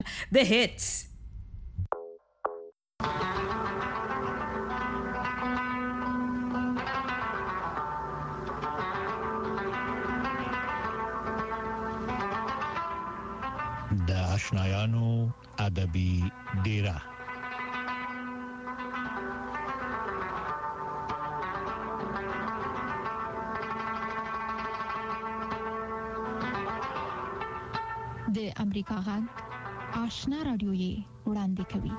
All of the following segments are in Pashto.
The hits. د آشنایانو ادبي ډیره. د امریکا غږ آشنا رادیو یې وړاندې کوي.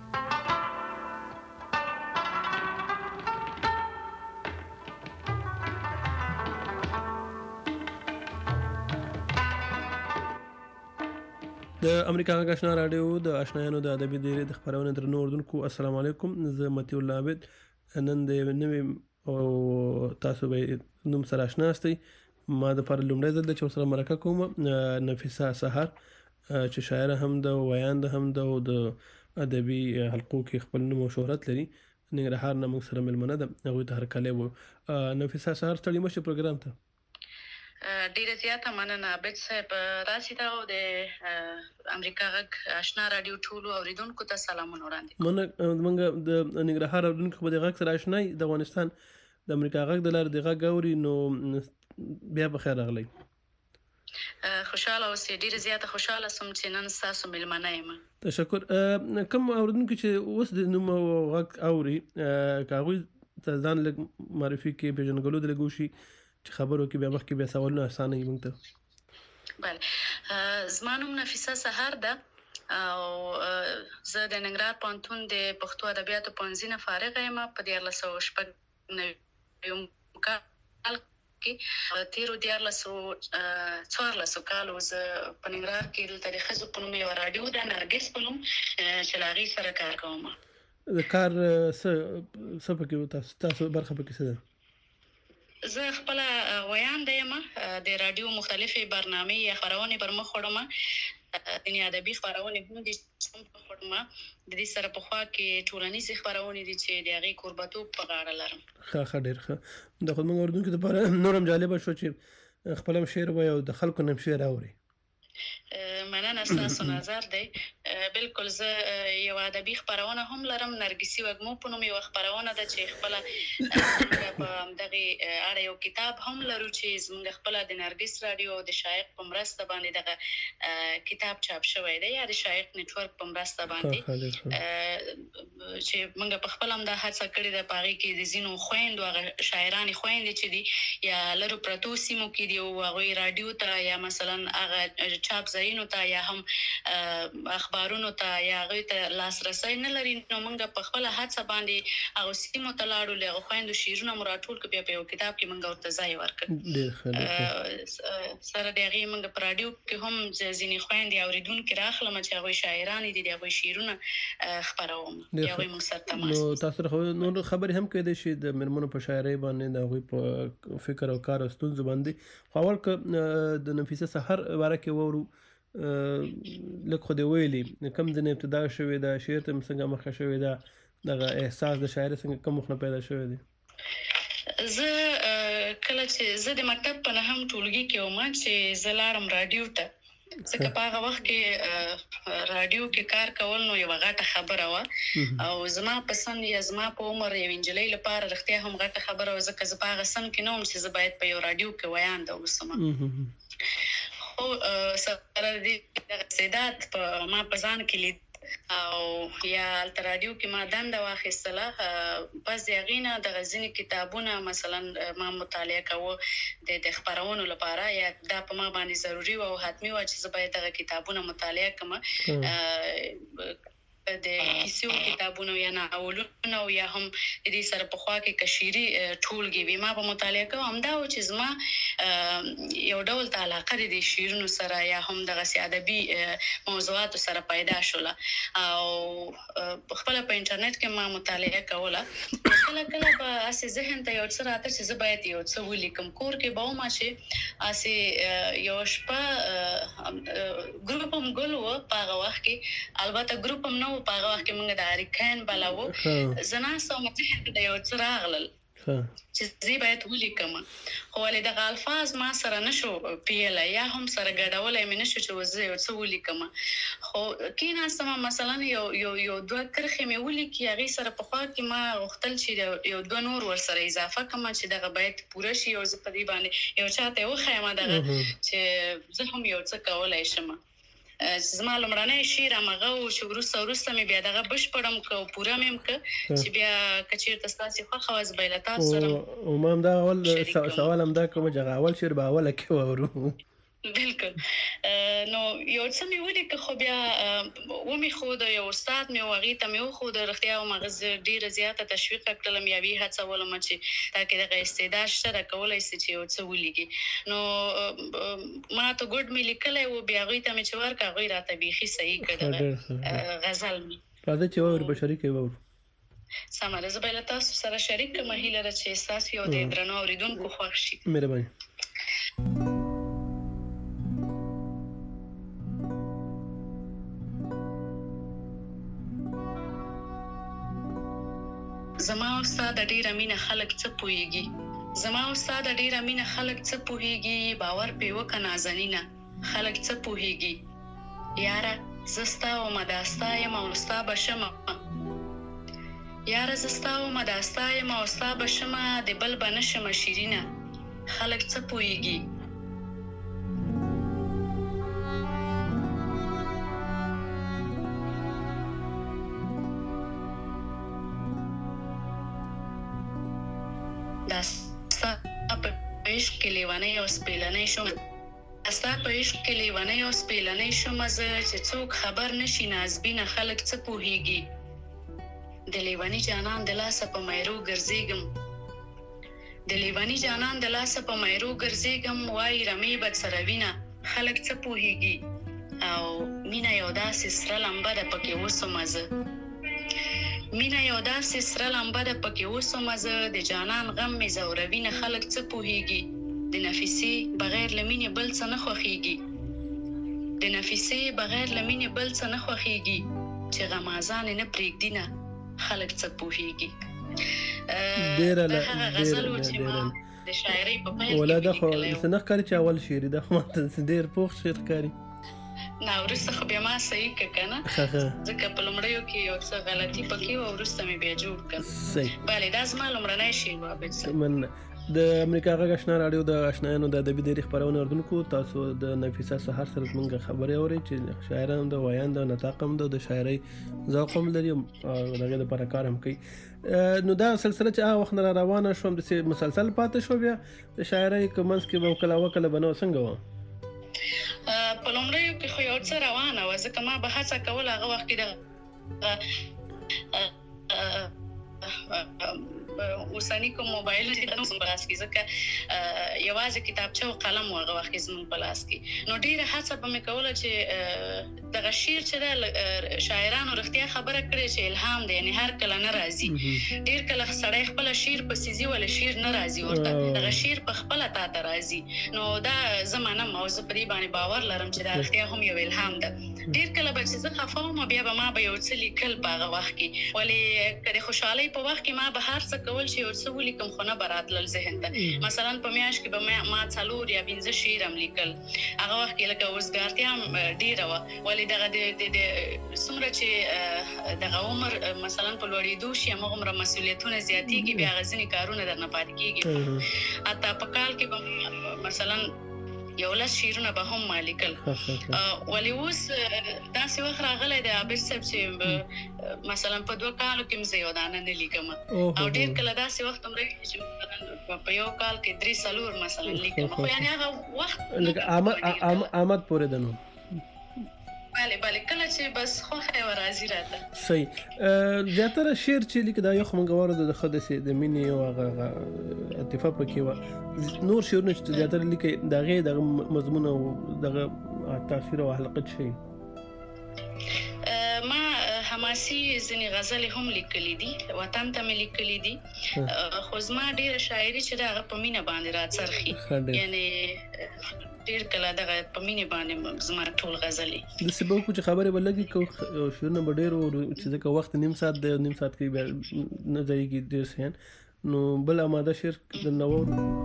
د امریکا غږ آشنا رادیو د آشنایانو د ادبي ډیرې د خبرونه درنو اردوونکو السلام علیکم. زه متي الله عابد نن د نوې او تاسو به نوم سره آشنا استئ. ما د پر لومړی ځل د چور سره مرکه کوم نفیسه سحر چې شاعره هم ده او ویاند هم ده او د ادبي حلقو کې خپل نوم او شهرت لري. ننګرهار نه موږ سره ملمنه ده هغوی ته هرکلی وو. نفیسه سحر ستړي مشه پروګرام ته ډیره زیاته مننه عابد صاحب. راسي ته د امریکا غږ آشنا رادیو ټولو اوریدونکو ته سلامونه وړاندې کوم. موږ د ننګرهار اوریدونکو په دغه غږ سره آشنای د افغانستان د امریکا غږ د لارې د غږ اوري نو بیا په خیر راغلی. خوشاله اوسې. ډیره زیاته خوشاله سم چې نن تاسو ملمنه یم. تشکر. کوم اوریدونکو چې اوس د نوم او غږ اوري کاغوی ته ځان لږ معرفي کې پیژنګلو د لګوشي چې خبرو کې بیا مخکې بیا سوالونه اسانه وي موږ ته. بله زما نوم نفیسه سحر ده او زه د ننګرهار پوهنتون د پښتو ادبیاتو پوهنځي نه فارغه یم. په 1499 کال کې تیرو 14 کالو زه په ننګرهار کې د ښځو په نوم یوه راډیو ده نرګس په نوم چې له هغې سره کار کوم. د کار څه پکې تاسو برخه پکې څه ده؟ زه خپل ویاند یم. د رادیو مختلفې برنامې یا خبرونه پر مخ وړم. د ادبي خبرونه هم دي چې په خورما د دې سره په خوا کې ټولنیزې خبرونه دي چې د هغې کوربتوب په غاړه لرم. ښه ډېر ښه. د خو موږ اردوونکو لپاره نورم جالبه شو چې خپل هم شعر وایي او د خلکو نه شعر اوري. مننه ستاسو نظر دی. بالکل زه یو ادبي خبرونه هم لرم. نرګسي وږمو په نوم یو خبرونه ده چې خپل په دغه اړه یو کتاب هم لرو چې زموږ خپل د نرګس رادیو او د شایق په مرسته باندې دغه کتاب چاپ شوی دی یا د شایق نتورک په مرسته باندې چې موږ په خپل هم دا هڅه کړې ده. په هغې کې د ځینو خویندو هغه شاعرانې خویندې چې دي یا لرو پرتو سیمو کې دي او هغوی رادیو ته یا مثلا هغه چاپ ځایونو ته یا هم اخبارونو ته یا هغوی ته لاسرسی نه لري نو موږ په خپله هڅه باندې هغو سیمو ته لاړو. له هغو خویندو شعرونه مو راټول کړو بیا په یو کتاب کې موږ ورته ځای ورکړ. سره د هغې موږ په راډیو کې هم ځینې خویندې اوریدونکي راخلم چې هغوی شاعرانې دي د هغوی شعرونه خپروم یا هغوی موږ سره تماس. نو تاسو نور خبرې هم کېدای شي د مېرمنو په شاعرۍ باندې د هغوی په فکر او کار او ستونزو باندې. خو اول که د نفیسه سحر باره کې وورو لږ خو دې ویلي کوم ځای نه ابتدا شوې ده شعر ته څنګه مخه شوې ده دغه احساس د شاعرۍ څنګه کوم وخت نه پیدا شوی دی؟ زه کله چې زه د مکتب په نهم ټولګي کې وم چې زه لاړم راډیو ته ځکه په هغه وخت کې راډیو کې کار کول نو یوه غټه خبره وه او زما په سن یا زما په عمر یو نجلۍ لپاره رښتیا هم غټه خبره وه ځکه زه په هغه سن کې نه وم چې زه باید په یو راډیو کې ویانده اوسم. خو سره دې دغه استعداد ما په ځان کې لید او یا هلته راډیو کې ما دنده واخیستله. پس د هغې نه دغه ځینې کتابونه مثلا ما مطالعه کوه د خپرونو لپاره یا دا په ما باندې ضروري وه او حتمي وه چې زه باید دغه کتابونه مطالعه کړم. د کیسو کتابونه یا ناولونه او یا هم د دې سره په خوا کې کشيري ټولګي وي ما په مطالعه کوم. همدا و چې زما یو ډول علاقه د شعرونو سره یا هم دغه ادبي موضوعاتو سره پیدا شوله او خپل په انټرنیټ کې ما مطالعه کوله. کله کله په اسې ذهن ته یو څه راته چې زه باید یو څه ولیکم. کور کې به وم چې اسې یو شپه ګروپ هم ګل و په هغه وخت کې البته ګروپ هم نه په هغه وخت کې موږ د اریکان بلاو زه ناسته وم ذهن ته یو څه راغلل چې زی باید ولیکم خو ولې د الفاظ ما سره نشو پیله یا هم سره ګډولای مې نشو چې وزه یو څه ولیکم خو کینا سم مثلا یو دوه کرخه مې ولیکي هغه سره په خوا کې ما غوښتل چې یو دوه نور ور سره اضافه کم چې دغه باید پوره شي او زه په دې باندې یو چاته وخایم دغه چې زه هم یو څه کولای شم زما لمړنۍ شعر هغه او چې ورسته مې بیا دغه بشپړم کو پوره مې ک چې بیا کچیر تاسو خو خواز بیلتا سره او ما هم دا اول سوال هم دا کوم چې اول شعر به اوله کې وورو بالکل نو یو څه مې ولیکه خو بیا و مې خو د یو استاد مې وغې ته مې خو د رښتیا او مغز ډیره زیاته تشویق کړلم یا وی هڅه ولم چې تاکي دغه استعداد شته کولای شي چې یو څه ولیکي نو ما ته ګډ مې لیکلای و بیا غوي ته مې چې ورکا غوي راته بيخي صحیح کړه غزل می راځي چې ور بشری کوي ور سماره زبېل تاسو سره شریک مهیله را چې احساس یو د درنو اوریدونکو خوښ شي مهرباني زما استاد ډیر امینه خلک څه پويږي زما استاد ډیر امینه خلک څه پويږي باور په وک نازنینه خلک څه پويږي یاره زستا او مداستا یم او استا بشم یاره زستا او مداستا یم او استا بشم د بل بنشم شیرینه خلک څه پويږي داستا په عشق کې لیوانې او سپېلنې شوم داستا په عشق کې لیوانې او سپېلنې شوم چې څوک خبر نشي نازبینه خلک څه پوهیږي د لیوانی جانان د لاسه په مېرو ګرځېږم د لیوانی جانان د لاسه په مېرو ګرځېږم وای رمې بد سره وینه خلک څه پوهیږي او مینا یو داسې سره لمبه ده پکې وسومه مینا یو داسې سره لمبه ده پکې وسومه زه د جانان غم مې زوروي نه خلک څه پوهیږي د نفیسې بغیر له مینې بل څه نه خوښیږي د نفیسې بغیر له مینې بل څه نه خوښیږي چې غمازان نه پرېږدي نه خلک څه پوهیږي ډېره غزل چې ما د شاعرۍ په پیل ولاده خو سنخ کاری چې اول شعر ده خو ډېر پوخ شعر کاری نه ورسته خو بیا ما صحیح کنه ځکه په لمړیو کې یو څه غلطي پکې و ورسته مې بیا جوړ کړ صحیح بله دا زما لمړنۍ شی و به من د امریکا غږ آشنا رادیو د آشنایانو د ادبي ډېرې خپرونې اردونکو تاسو د نفیسه سحر سره زموږ خبرې اورئ چې شاعران د ویان د نطاقم د شاعرۍ ذوق هم لري او دغه لپاره کار هم کوي نو دا سلسله چې هغه وخت نه روانه شوم د مسلسل پاتې شو بیا د شاعرۍ کومنس کې به وکړه بنو څنګه و په لومړیو کې خو یو څه روانه وه ځکه ما به هڅه کوله هغه وخت کې اوسنی کوم موبایل چې نو په لاس کې ځکه یوازې کتابچه او قلم هغه وخت کې زموږ په لاس کې نو ډیره هڅه به مې کوله چې دغه شعر چې د شاعرانو رښتیا خبره کړې چې الهام دی یعنی هر کله نه راځي ډیر کله سړی خپل شعر په سيزي ول شعر نه راځي ورته دغه شعر په خپل تا راځي نو دا زمانه موضوع پرې باندې باور لرم چې دا رښتیا هم یو الهام ده ډیر کله به چې زه خفاوم بیا به ما به یو څه لیکل په هغه وخت کې ولې کله خوشحالي په وخت کې ما به هر څه کول چې یو څه ولیکم خو نه براتل ذهن ته مثلا په میاش کې به ما څلور یا 15 شعر هم لیکل هغه وخت کې لکه وزګارتیا هم ډیره و ولې دغه د څومره چې دغه عمر مثلا په لوړېدو شي هغه مسؤلیتونه زیاتېږي بیا غزنی کارونه درنه پاتې کیږي اته په کال کې مثلا یو لاس شیرونه به هم مالکل ولی اوس داسې وخت راغلی دی عابد صاحب چې مثلا په 2 کالو کې مزه یو دانه نه لیکم او ډیر کله داسې وخت هم راځي چې په یو کال کې 3 سالور مثلا لیکم خو یعنی هغه وخت لکه آمد پورې دنو بله کله چې بس خوخه ورازي راته صحیح زیاتره شعر چې لیک دا یو خمنګوارو د خدسه د مینې او هغه اتفاق پکې و نور شعرونه چې زیاتره لیک دغه مضمون او دغه تاثیر او حلقه شي ما حماسي ځنی غزل هم لیکلې دي وطن ته مې لیکلې دي خو زما ډیره شاعري چې دا په مینه باندې راڅرخي یعنی ډیر کله دغه په مینه باندې زما ټول غزلې د سبب چې خبره ولګي کو شورنه ډیر او چې ځکه وخت نیم ساعت د نیم ساعت کې نه ځایږي ډیر سین نو بل اماده شعر د نوو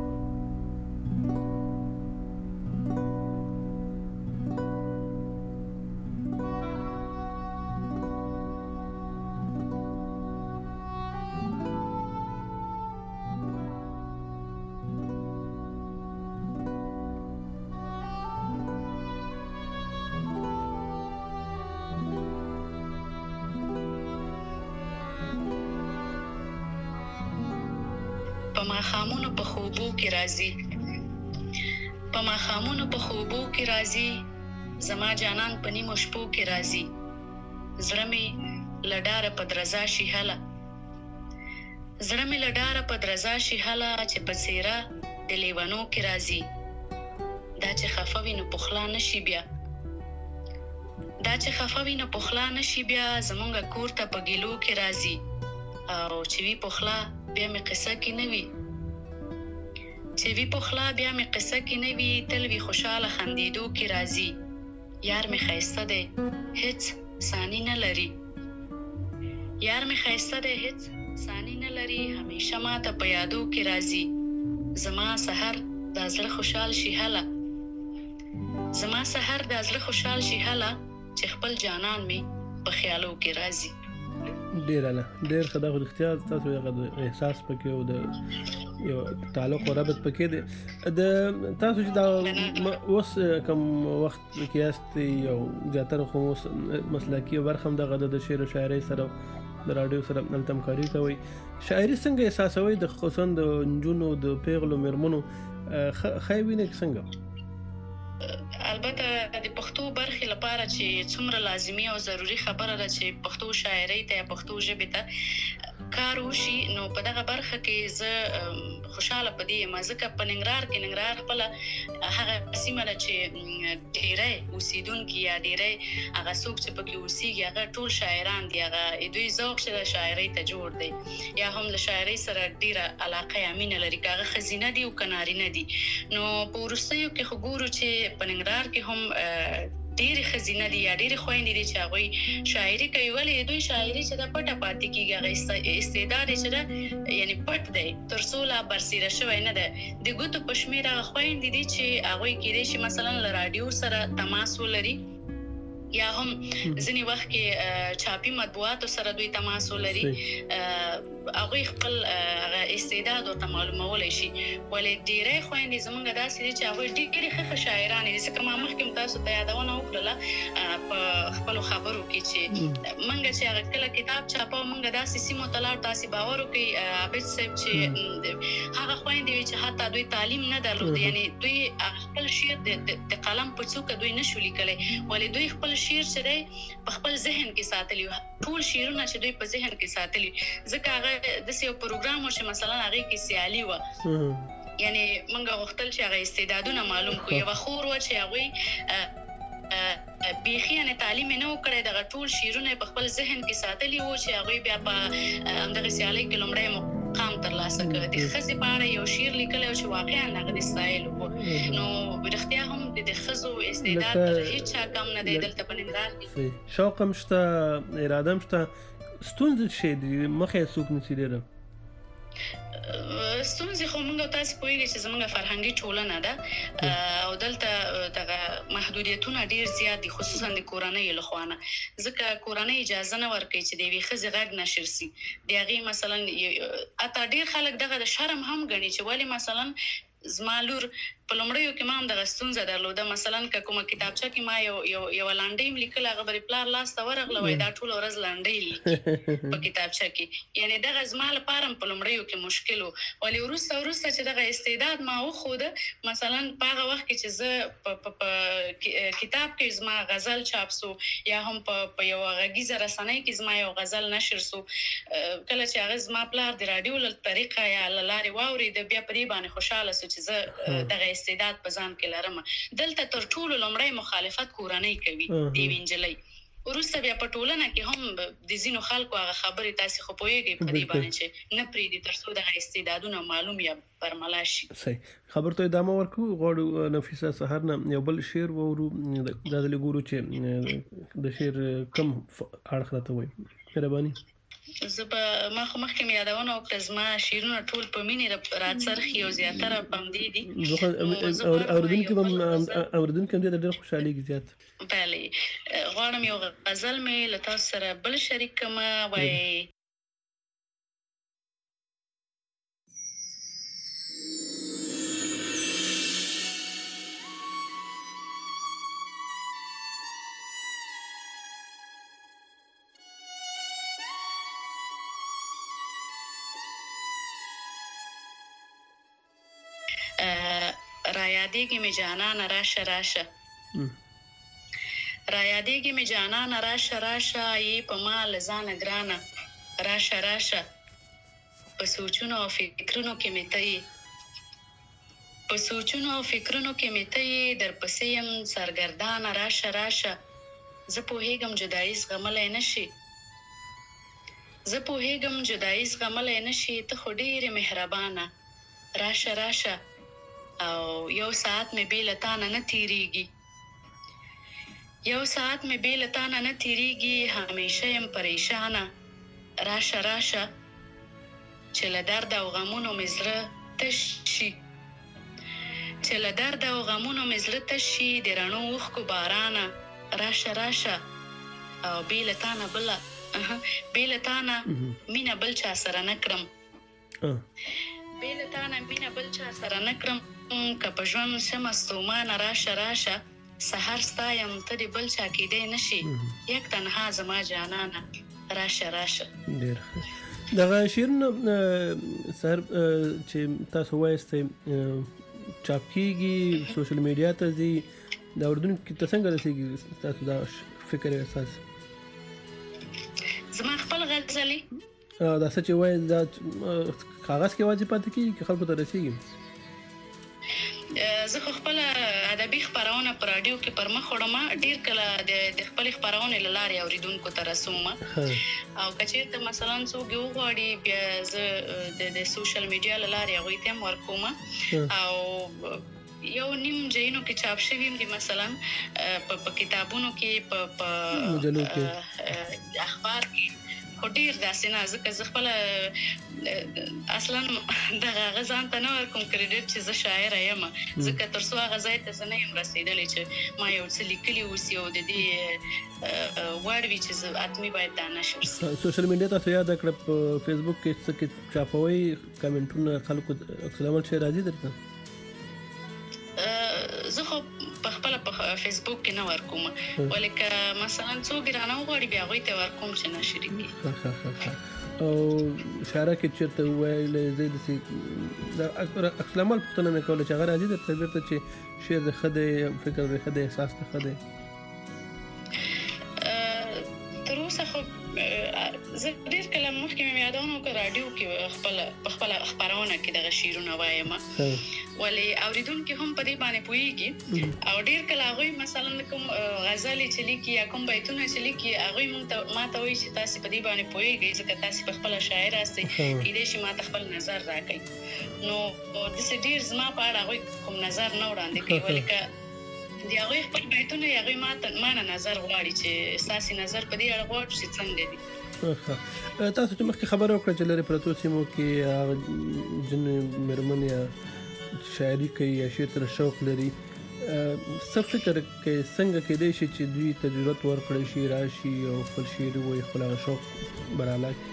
خامونو په خوبو کې راځي په ما خامونو په خوبو کې راځي زما جانان په نیمو شپو کې راځي زړه مې لډاره په درزا شي هله زړه مې لډاره په درزا شي هله چې په څیره د لیوانو کې راځي دا چې خفه وي نو پخلا نشي بیا دا چې خفه وي نو پخلا نشي بیا زمونږ کور ته په ګیلو کې راځي او چې وی پخلا بیا مې قصه کې نه وي چې وی پخلا بیا مې قصه کې نه وي تل وی خوشاله خندېدو کې راځي یار مې ښایسته دی هیڅ ثاني نه لري یار مې ښایسته دی هیڅ ثاني نه لري همیشه ماته په یادو کې راځي زما سحر د زړه خوشحال شي هله زما سحر د زړه خوشحال شي هله چې خپل جانان مې په خیالو کې راځي ډیر خدای خو اختیار تاسو یو احساس پکې او د یو تعلق او رابط پکې دی د تاسو چې دا اوس کوم وخت کې است یو زیاتره خو مسلکی برخم د غد د شعر او شاعري سره د رادیو سره همکاري کوي شاعري څنګه احساسوي د خصوصا د نجونو د پیغلو مرمنو خایوینه څنګه البته د پښتو برخې لپاره چې څومره لازمي او ضروری خبره ده چې پښتو شاعري ته پښتو ژبه ته کار وشي نو په دغه برخه کې زه خوشاله پدې مزه په ننګرهار کې ننګرهار خپل هغه سیمه ده چې ډېرې اوسیدونکو یا ډېرې هغه څوک چې پکې اوسېږي هغه ټول شاعران دي هغه دوی ذوق چې د شاعري ته جوړ دی یا هم له شاعري سره ډېره علاقه یا مینه لري هغه خزینه دي او کناري نه دي نو په ورستیو کې خو ګورو چې په ننګرهار کې هم ډېری خزینه دي یا ډېری خويندې دي چې هغه شاعري کوي ولې دوی شاعري چې د پټه پاتې کیږي هغه استعداد چې دا یعنی پټ دی تر څو لا برسیره شوی نه ده د ګوتو پښمیر هغه خويندې دي چې هغه کېږي چې مثلا ل رادیو سره تماس ولري یا هم ځینی وخت کې چاپی مطبوعات سره دوی تماس ولري هغه خپل استعداد او معلومولای شي ولې ډیره خويندې زمونږ داسې دي چې هغه ډیره ښه شاعران دي چې کومه مخکې تاسو ته یادونه وکړه په خپل خبرو کې چې منګه چې هغه کله کتاب چاپو منګه داسې سیمو تلار تاسو باور وکي عابد صاحب چې هغه خويندې چې حتی دوی تعلیم نه درلود یعنی دوی خپل شعر د قلم په څوک دوی نشو لیکلای ولې دوی خپل شعر چې دی په خپل ذهن کې ساتلی ټول شعرونه چې دوی په ذهن کې ساتلی ځکه هغه د یو پروګرام چې مثلا هغه کې سیالي و یعنی موږ غوښتل چې هغه استعدادونه معلوم کو یو خور و چې هغه بيخيانه تعلیم نه وکړي د ټول شعرونه په خپل ذهن کې ساتلی و چې هغه بیا په همدغه سیالي کې لومړی مقام ترلاسه کړ د خزي په اړه یو شعر لیکل او چې واقعا هغه د استایل وو نو ورختیا هم د خزو استعداد هیڅ کم نه دی دلته په ننګرهار کې شوق مشته اراده مشته ستونزې شي د مخه سوق نشیدره ستونزې خو موږ تاسو پوهیږئ چې زموږ فرهنګي ټولنه ده او دلته دغه محدودیتونه ډیر زیات دي خصوصا د کورنۍ له خوانه ځکه کورنۍ اجازه نه ورکوي چې د وی خزي غږ نشر سي دغه مثلا اته ډیر خلک دغه د شرم هم غني چې ولی مثلا زمالور په لومړیو کې ما هم د غستونزه درلوده مثلا کومه کتابچه کې ما یو لانډیم لیکل هغه بری پلار لاس ته ورغله وای دا ټول ورځ لانډی په کتابچه کې یعنی د غزمال پارم په لومړیو کې مشکل ولې ورسته چې د استعداد ما وخوده مثلا په هغه وخت کې چې زه په کتاب کې زما غزل چاپسو یا هم په یو غږیزه رسنۍ کې زما یو غزل نشر سو کله چې هغه زما پلار د رادیو له طریقه یا لارې واوري د بیا په دې باندې خوشاله سو چې زه دغه استعداد په ځان کې لرم دلته تر ټولو لومړی مخالفت کورنۍ کوي دی وینجلې ورسته بیا په ټولنه کې هم د زینو خلکو هغه خبرې تاسو خو پوهیږئ په دې باندې چې نه پریدي تر څو د استعدادونو معلوم یا برملا شي صحیح خبر ته ادامه ورکو غواړو نفیسه سحرنا یو بل شعر وورو د لګورو چې د شعر کم اړخ راته وای مهرباني زبا ما خو مخکې مې یادونه وکړه زما شعرونه ټول په مینې راڅرخي او زیاتره په همدې دي اوریدونکي هم ډېر خوشحالېږي زیات. بله غواړم یو غزل مې له تاسو سره بل شریک کړمه وایي را یادېږي مې جانانه راشه راشه را یادېږي مې جانانه راشه راشه یې په ما له ځانه ګرانه راشه راشه په سوچونو او فکرونو کې مې ته یې په سوچونو او فکرونو کې مې ته یې درپسې یم سرګردانه راشه راشه زه پوهېږم جدایي زغملی نه شي زه پوهېږم جدایي زغملی نه شي ته خو ډېرې مهربانه راشه راشه او یو ساعت مې بې له تا نه تېرېږي یو ساعت مې بې له تا نه تېرېږي همیشه یم پریشانه راشه راشه چې له درد او غمونو مې زړه تش شي چې له درد او غمونو مې زړه تش شي د رڼو اوښکو بارانه راشه راشه او بې له تا نه بله بې له تا نه مینه بل چا سره نه کړم بې له تا نه مینه بل چا سره نه کړم که په ژوند شمه ستومانه راشه راشه سحر ستا یم ته د بل چا کېدی نه شي یک تنها زما جانانه راشه راشه. ډېر ښه. دغه شعرونه سحر چې تاسو وایستئ چاپ کېږي سوشل میډیا ته ځي د اورېدونکو ته څنګه رسېږي تاسو دا فکر احساس؟ زما خپل غزلې دا څه چې وایي دا کاغذ کې یوازې پاتې کېږي که خلکو ته رسېږي؟ زه خو خپل ادبي خپرونه په رادیو کې پر مخ وړم ډیر کله د خپل خپرونه لاره اوریدونکو ته رسوم او کچېرته مثلا څوک وغواړي بیا زه د سوشل میډیا لاره هغوی ته هم ورکوم او یو نیم جینو کې چاپ شوی دي مثلا په کتابونو کې په مجلو کې اخبار کې خو ډیر داسې نه ځکه زه خپل اصلا دغه غزان ته نه ورکوم کریډټ چې زه شاعره یم ځکه تر څو هغه ځای ته زه نه یم رسېدلی چې ما یو څه لیکلي اوسي او د دې وړ وي چې زه حتمي باید دا نشر شي. سوشل میډیا تاسو یاد کړه په فیسبوک کې څه کې چاپوي کمنټونه خلکو عکس العمل شي راځي درته؟ زه خو په خپل په فیسبوک کې نه ورکوم ولکه مثلا څوک رانه وغواړي بیا هغوی ته ورکوم چې نشر کړي. او شاعره کې چېرته وویلی زه داسې د عکس العمل پوښتنه مې کوله چې هغه راځي درته بېرته چې شعر دې ښه دی فکر دې ښه دی احساس دې ښه دی؟ تر اوسه خو زه ډېر کله مخکې مې یادونه وکړه رادیو کې په خپله خپرونه کې دغه شعرونه وایم ولې اورېدونکي هم په دې باندې پوهېږي او ډېر کله هغوی مثلا کوم غزلې چې لیکي یا کوم بیتونه چې لیکي هغوی ما ته وایي چې تاسې په دې باندې پوهېږئ ځکه تاسې په خپله شاعر هستئ کیدای شي ما ته خپل نظر راکړئ نو داسې ډېر زما په اړه هغوی کوم نظر نه وړاندې کوي ولکه د هغوی خپل بیتونه یې هغوی ما نه نظر غواړي چې ستاسې نظر په دې اړه غواړو چې څنګه دي. تاسو چې مخکې خبره وکړه چې لرې پرتو سیمو کې هغه ځینې مېرمن یا شاعري کوي یا شعر سره شوق لري څه فکر کوي څنګه کېدای شي چې دوی ته ضرورت ورکړی شي راشي او خپل شعر ووایي خپل هغه شوق براله کړي؟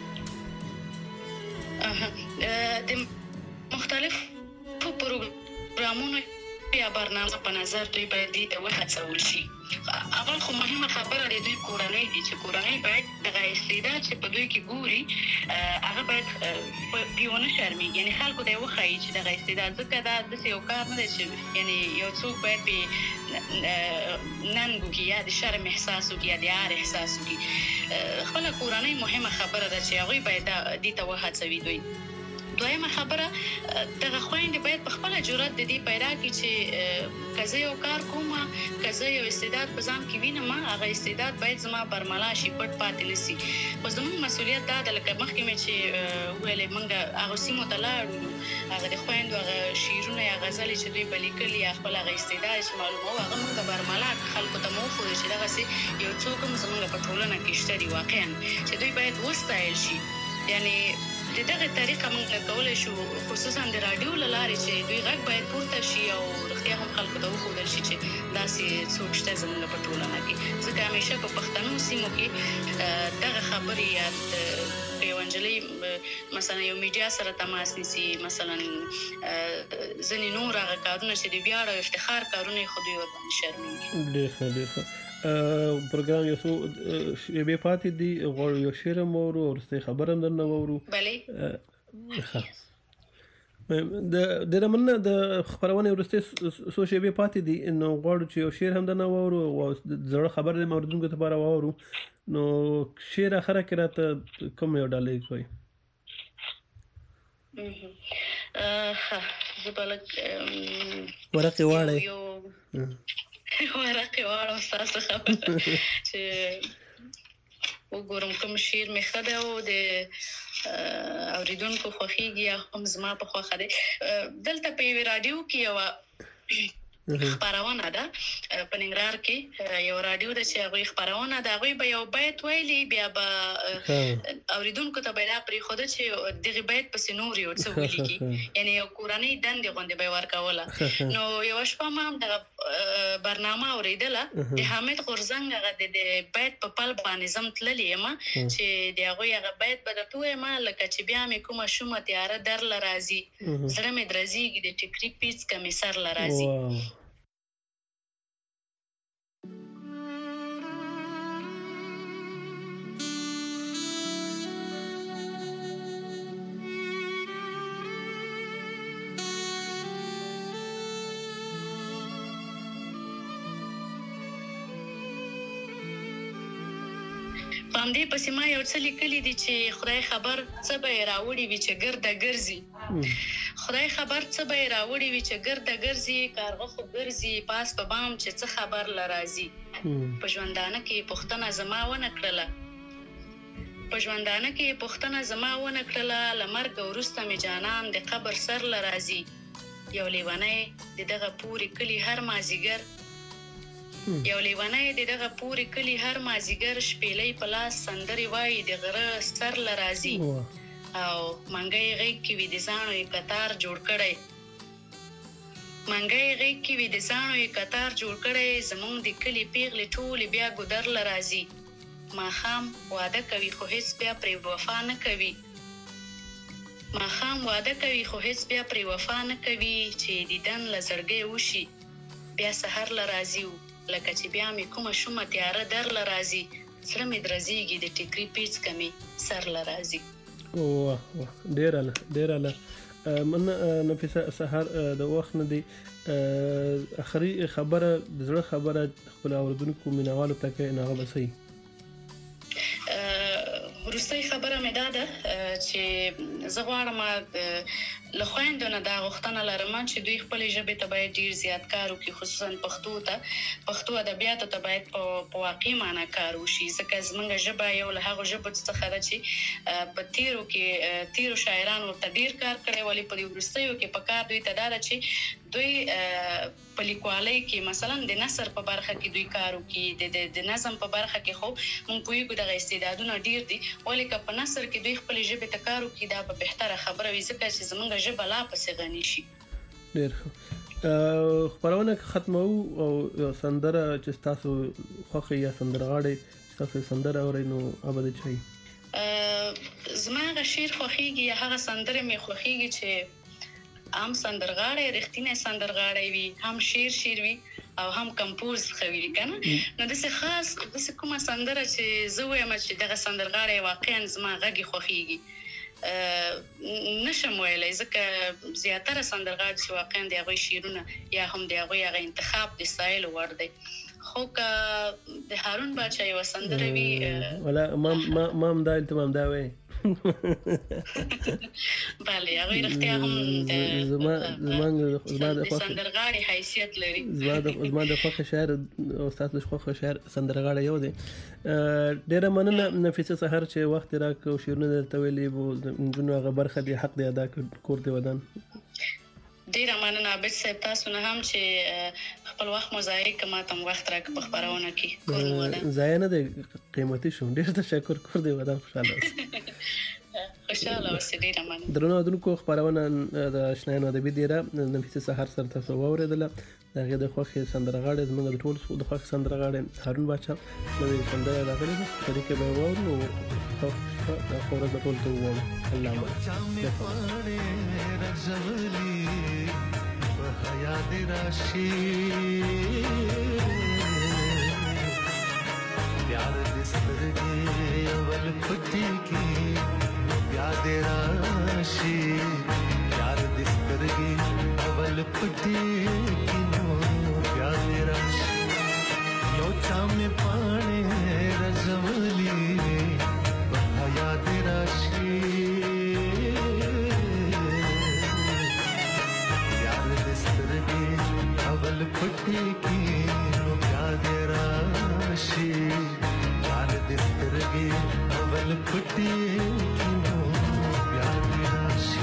د مختلفو پروګرامونو یا برنامه په نظر دوی باید دې ته وهڅول شي. اول خو مهمه خبره د دوی کورنۍ دي چې کورنۍ باید دغه استعداد چې په دوی کې ګوري هغه باید پرې ونه شرمېږي یعنې خلکو ته یې وښایي چې دغه استعداد ځکه دا داسې یو کار نه دی چې یعنې یو څوک باید پرې ننګ وکړي یا د شرم احساس وکړي یا د عار احساس وکړي. خپله کورنۍ مهمه خبره ده چې هغوی باید دې ته وهڅوي دوی دویمه خبره دغه خويندې باید په خپل جرأت د دې پیدا کړي چې کزه یو کار کوم کزه یو استعداد په ځان کې وینم هغه استعداد باید زما برملا شي پټ پاتې نشي خو زموږ مسؤلیت دا ده لکه مخکې مې چې ویلې موږ هغه سیمو ته لاړو هغه د خويندو هغه شعرونه یا غزلې چې دوی بلیکلي یا خپل هغه استعداد چې معلومه هغه موږ برملا خلکو ته مو خو چې دغه سي یو څوک هم زموږ په ټولنه کې شته دي واقعا چې دوی باید وستایل شي یعنی دغه طریقه موږ کولای شو خصوصا د رادیو لارې چې دوی غږ باید پورته شي او رښتیا هم خلکو ته وښودل شي چې داسې څوک شته زموږ په ټولنه کې ځکه همیشه په پښتنو سیمو کې دغه خبرې یا یو انجلۍ مثلا یو میډیا سره تماس نیسي مثلا ځینې نور هغه کارونه چې د ویاړ او افتخار کارونه خو دوی ورباندې شرمېږي ډېر ښه پروګرام یو څو شیبې پاتې دي غواړو یو شعر هم واورو او وروستۍ خبره هم درنه واورو بلې د مننه د خپرونې وروستۍ څو شیبې پاتې دي نو غواړو چې یو شعر هم درنه واورو او زړه خبره د اوریدونکو لپاره واورو نو شعر اخره کې راته کوم یو ډالۍ کوئ زه به لږ ورقې واړئ ورقې واړم ستاسو خبره چې وګورم کوم شعر مې ښه دی او د اوریدونکو خوښیږي یا هم زما په خوښه دی دلته په یوې راډیو کې یوه خبرونه ده په ننګرهار کې یو راډیو ده چې هغه خبرونه ده هغه به یو بیت ویلي بیا به اوریدونکو ته به دا پرې خوده چې دغه بیت پس نور یو څه ولیکي یعنی یو کورنۍ دندې غونډه به ورکوله نو یو شپه ما د برنامه اوریدله د حامد غورزنګ هغه د بیت په پل باندې زم تللی یم چې دغه هغه بیت به د توې ما لکه چې بیا مې کومه شومه تیاره در لرازي زړه مې درزيږي د ټیکری پیڅ کمی سر لرازي باندې پسې ما یو څه لیکلي دي چې خدای خبر څه به راوړي وي چې ګرده ګرځي خدای خبر څه به راوړي وي چې ګرده ګرځي کارغه خو ګرځي پاس په بام چې څه خبر لرازي په ژوندانه کې پښتنه زما ونه کړله په ژوندانه کې پښتنه زما ونه کړله لمرګ ورسته می جانان د قبر سر لرازي یو لیوانه دغه پوری کلی هر مازیګر یو لیوانه دغه پوری کلی هر مازیګر شپېلې پلاس سندري وای د غره سر لرازي او منګي غي کې وې د ځانو کتار جوړ کړي منګي غي کې وې د ځانو کتار جوړ کړي زمون د کلی پیغلې ټول بیا ګدر لرازي ما خام واده کوي خو هیڅ بیا پر وفا نه کوي ما خام واده کوي خو هیڅ بیا پر وفا نه کوي چې دیدن لزړګي وشي بیا سحر لرازي لکه چې بیا مې کومه شومه تیاره در لرازي سره مې درزيږي د ټیکری پیڅ کمی سر لرازي واه ډیر من نفیسه سحر د وخت نه دی اخري خبره د زړه خبره خپل اوردونکو مینوالو ته کې نه غوښتي ورستۍ خبره مې ده چې زه غواړم له خويندو نه دا غوښتنه لرم چې دوی خپل ژبه ته باید ډیر زیات کار وکړي خصوصا پښتو ادبیاتو ته باید په واقعي معنی کار وشي ځکه زمونږ ژبه یو له هغه ژبو څخه ده چې په تیرو شاعرانو ته ډیر کار کړی ولې په ورستیو کې په کار دوی ته دا چې دوی په لیکوالۍ کې مثلا د نثر په برخه کې دوی کار وکړي د نظم په برخه کې خو مونږ پوهیږو دغه استعدادونه ډیر دي ولې که په نثر کې دوی خپل ژبه ته کار وکړي دا به بهتره خبره وي ځکه چې زمونږ ژبه لا پسې غني شي ډیر خبرونه ختمو او سندره چې تاسو خوښي یا سندرغاړي تاسو سندره اورئ نو ابد چي زما غشیر خوښيږي هغه سندره مې خوښيږي چې هم سندرغاړي رښتینه سندرغاړي وي هم شعر وي او هم کمپوز خوي کنه نو د څه خاص د څه کومه سندره چې زه وایم چې دغه سندرغاړي واقعا زما غږی خوښيږي نشم ویلای ځکه زیاتره سندرغاړي چې واقعا د هغه شعرونه یا هم د هغه انتخاب د سایل ور دی خو که د هارون بادشاہ یو سندره وی ولا ما دا التمام دا وای بله هغه رښتیا هم د سندرغاړي حیثیت لري. زما د خوښ شاعر او تاسو د خوښ شاعر سندرغاړی یو دی. ډیره مننه نفیسه سحر چې وخت راکړ او شیرونه درته ویلې وو جنو هغه برخه دی حق دی ادا کور دی ودان. ډیره مننه عابد صاحب تاسو نه هم چې خپل وخت مو ضایع کړ ما ته وخت راکړ په خبرونه کې کور مو ودان. ضایع نه دی قیمتي شو. ډیر تشکر کور دی ودان. خوشاله اوسئ. ډیره مننه. درنو اوریدونکو خبرونه د آشنایانو ادبي دیره نفیسه سحر سره تاسو واوریدله. دغه د خوښ سندرغاړي زموږ د ټول د خوښ سندرغاړي هارون باچا نوې سندره راغلې ده چې به وورو او خبره به ټول ته ووایو. الله یاد راشي پیار دسترګي اول پټي کې یاد راشي پیار دسترګي اول پټي کې یاد راشي یو چام پاڼې رزولي یاد راشي اول پټي کې نو یاد راشي یاد دسترګي اول پټي کې نو یاد راشي.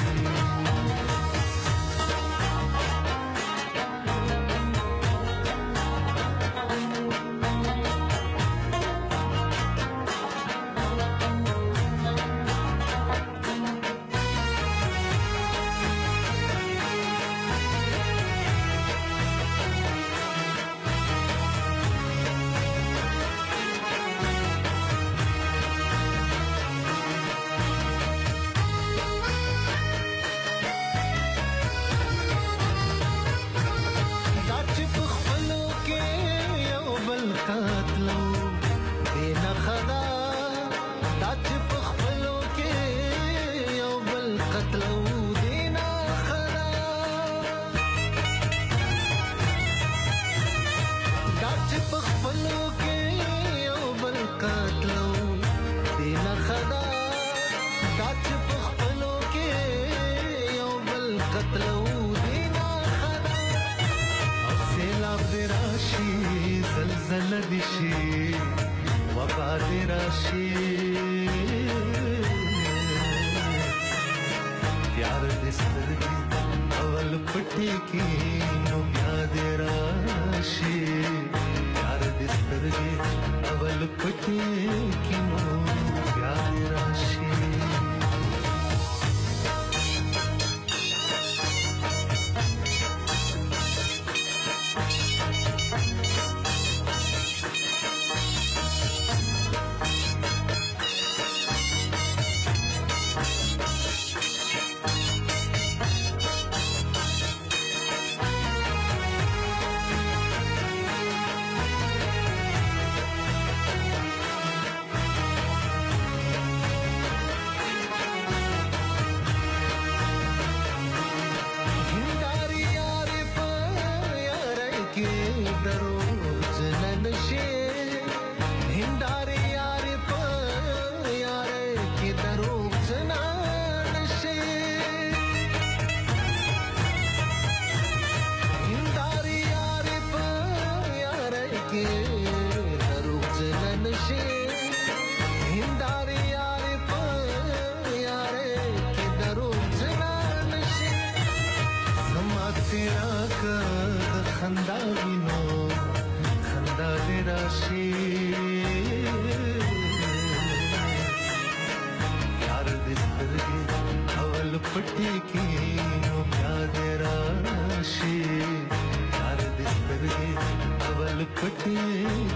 पटे